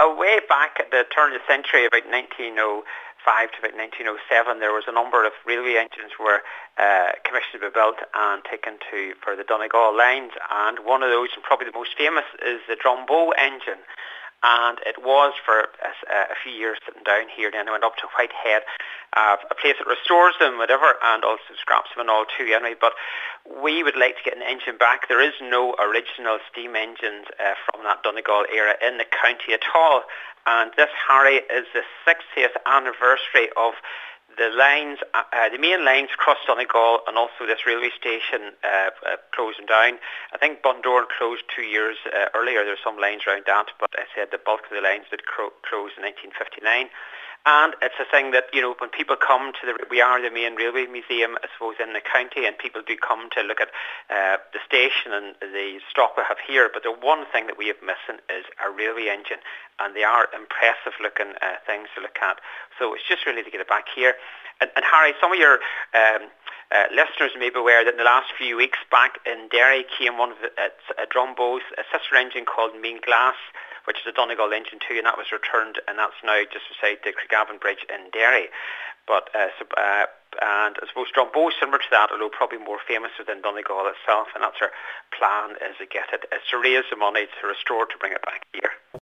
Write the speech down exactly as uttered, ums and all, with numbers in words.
uh, way back at the turn of the century, about nineteen oh five to about nineteen oh seven, there was a number of railway engines were uh, commissioned to be built and taken to for the Donegal lines, and one of those, and probably the most famous, is the Dromboe engine. And it was for a, a few years sitting down here. Then it went up to Whitehead, uh, a place that restores them, whatever, and also scraps them and all too anyway. But we would like to get an engine back. There is no original steam engines uh, from that Donegal era in the county at all. And this, Harry, is the sixtieth anniversary of the lines, uh, the main lines across Donegal, and also this railway station uh, uh, closing down. I think Bundoran closed two years uh, earlier. There's some lines around that, but I said the bulk of the lines did cro- close in nineteen fifty-nine. And it's a thing that, you know, when people come to the, we are the main railway museum, I suppose, in the county, and people do come to look at uh, the station and the stock we have here. But the one thing that we have missing is a railway engine, and they are impressive looking uh, things to look at. So it's just really to get it back here. And, and Harry, some of your um, uh, listeners may be aware that in the last few weeks back in Derry came one of the, uh, a Dromboe's, a sister engine called Mean Glass, which is a Donegal engine too, and that was returned, and that's now just beside the Craigavon Bridge in Derry. But uh, so, uh, and I suppose Dromboe is similar to that, although probably more famous within Donegal itself, and that's our plan, is to get it, is to raise the money to restore, to bring it back here.